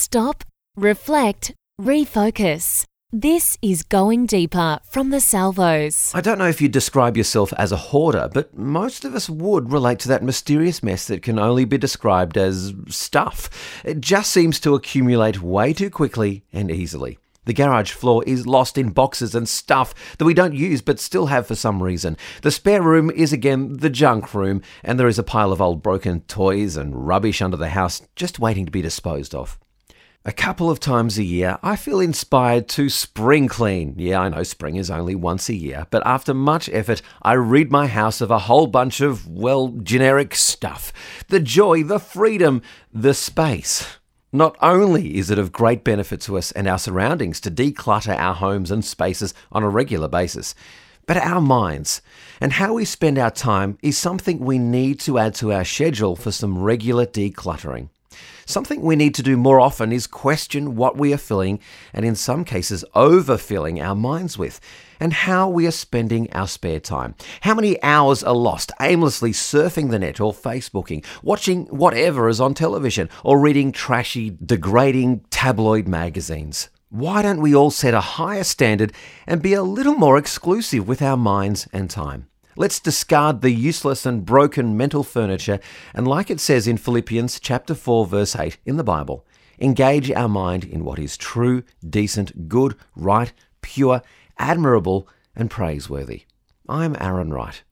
Stop, reflect, refocus. This is Going Deeper from the Salvos. I don't know if you'd describe yourself as a hoarder, but most of us would relate to that mysterious mess that can only be described as stuff. It just seems to accumulate way too quickly and easily. The garage floor is lost in boxes and stuff that we don't use but still have for some reason. The spare room is again the junk room, and there is a pile of old broken toys and rubbish under the house just waiting to be disposed of. A couple of times a year, I feel inspired to spring clean. Yeah, I know spring is only once a year, but after much effort, I rid my house of a whole bunch of, generic stuff. The joy, the freedom, the space. Not only is it of great benefit to us and our surroundings to declutter our homes and spaces on a regular basis, but our minds and how we spend our time is something we need to add to our schedule for some regular decluttering. Something we need to do more often is question what we are filling, and in some cases overfilling our minds with, and how we are spending our spare time. How many hours are lost aimlessly surfing the net or Facebooking, watching whatever is on television, or reading trashy, degrading tabloid magazines? Why don't we all set a higher standard and be a little more exclusive with our minds and time? Let's discard the useless and broken mental furniture, and like it says in Philippians chapter 4, verse 8 in the Bible, engage our mind in what is true, decent, good, right, pure, admirable, and praiseworthy. I'm Aaron Wright.